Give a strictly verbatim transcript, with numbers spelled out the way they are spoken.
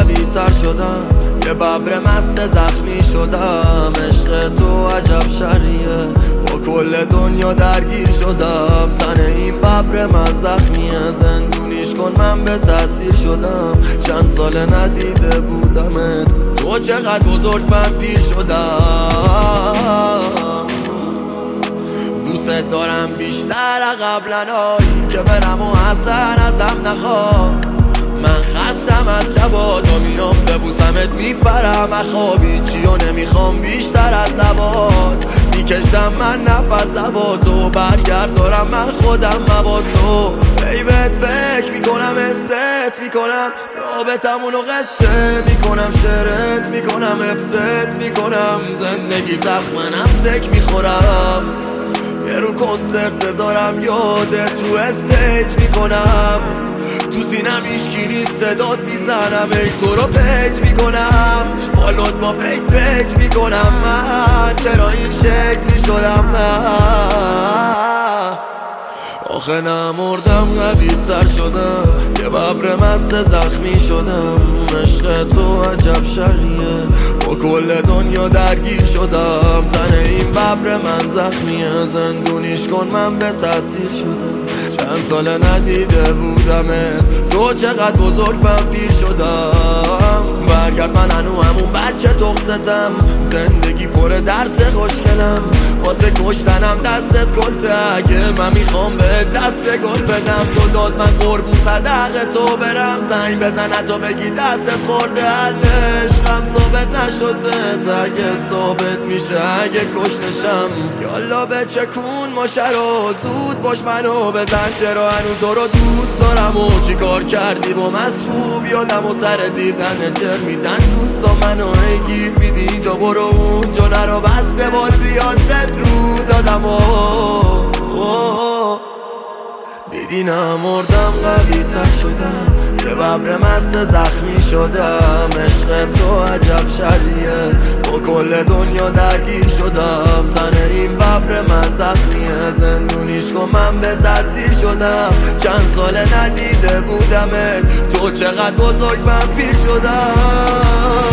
قوی تر شدم، یه ببر مست زخمی شدم. عشق تو عجب شریه، با کل دنیا درگیر شدم. تن این ببر من زخمیه، زندونیش کن من به تأثیر شدم. چند سال ندیده بودمت، تو چقدر بزرگ من پیر شدم. دوست دارم بیشتر قبلنایی که برم و اصلا ازم نخوام. من خستم از شبا تا میام ببوسمت میپرم اخوابی. چیو نمیخوام بیشتر از لبات، میکشم من نفس هوا تو. برگرد دارم من خودم مبا تو. بیبت فکر میکنم حست میکنم، رابطمونو قصه میکنم. شعرت میکنم حفظت میکنم، زندگی تخت منم سک میخورم. یه رو کنسرت بذارم یادت رو استیج میکنم. تو سینم هیچکی نیست صدات میزنم، ای تو رو پیج میکنم. حالات با فیک پیج میکنم. من چرا این شکلی شدم؟ من آخه نمردم قوی تر شدم، یه ببر مست زخمی شدم. عشق تو عجب شریه، با کل دنیا درگیر شدم. تن این ببر من زخمیه، زندونیش کن من به تأثیر شدم. چند سال ندیده بودمت، تو چقدر بزرگ من پیر شدم. برگرد من هنو همون بچه تخصتم، زندگی پر درس خوشگلم. واسه کشتنم دستت گلته، اگه من میخوام به دست گل بدم. تو داد من قربون صدق تو برم، زنگ بزن تو بگی دستت خورده. عشقم ثابت نشد بهت، اگه ثابت میشه اگه کشتشم. یالا به چکون ماشه رو، زود باش منو بزن. چرا هنو تو رو دوست دارم و چی کار کردی با مصروب یادم و سر دیدن جر میدن دوستا منو ایگیر میدی. اینجا برو اونجا نرو، بسته بازیات بد رو دادم و دیدی نمردم قوی تر شدم، یه ببر مست زخمی شدم. عشق تو عجب شریه، با کل دنیا درگیر شدم. تن این ببر من زخمیه، زندونیش کن من به تأثیر شدم. چند سال ندیده بودمت، تو چقدر بزرگ من پیر شدم.